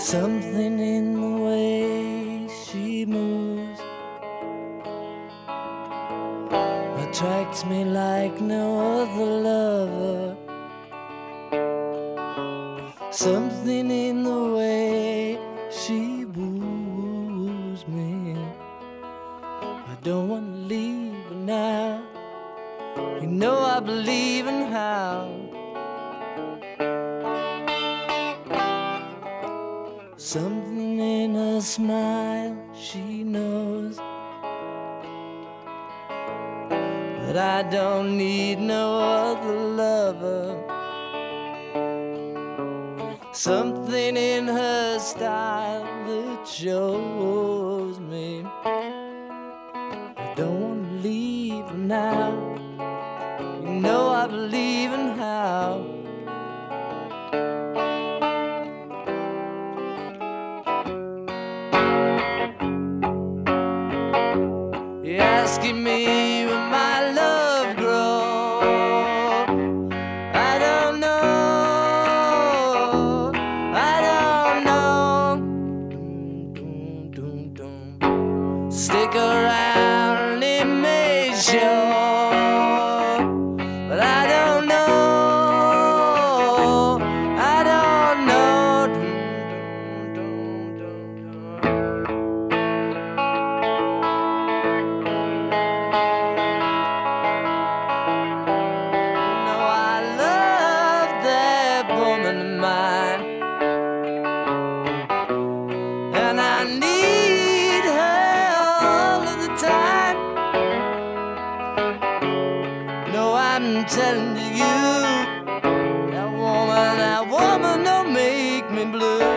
Something in the way she moves attracts me like no other lover. Something in the way she woos me. I don't want to leave her now. You know I believe in how. Something in her smile, she knows that I don't need no other lover. Something in her style that shows me I don't want to leave her now. You know I believe in how. You're asking me where my love grows. I don't know. I don't know. Stick around and it may show, but I don't know. I don't know. Woman of mine, and I need her all of the time. No, I'm telling you, that woman don't make me blue.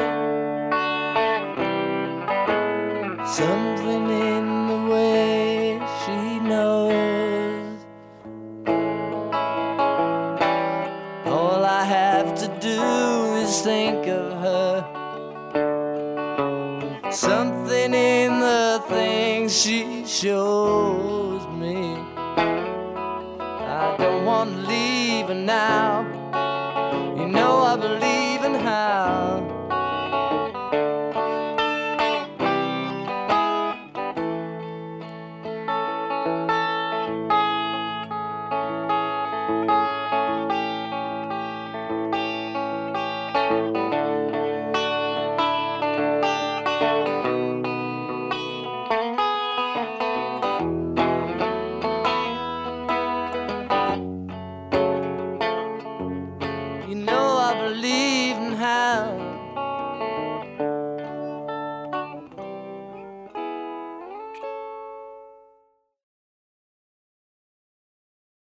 Something in the way she knows. All I have to do is think of her. Something in the things she shows me. I don't want to leave her now.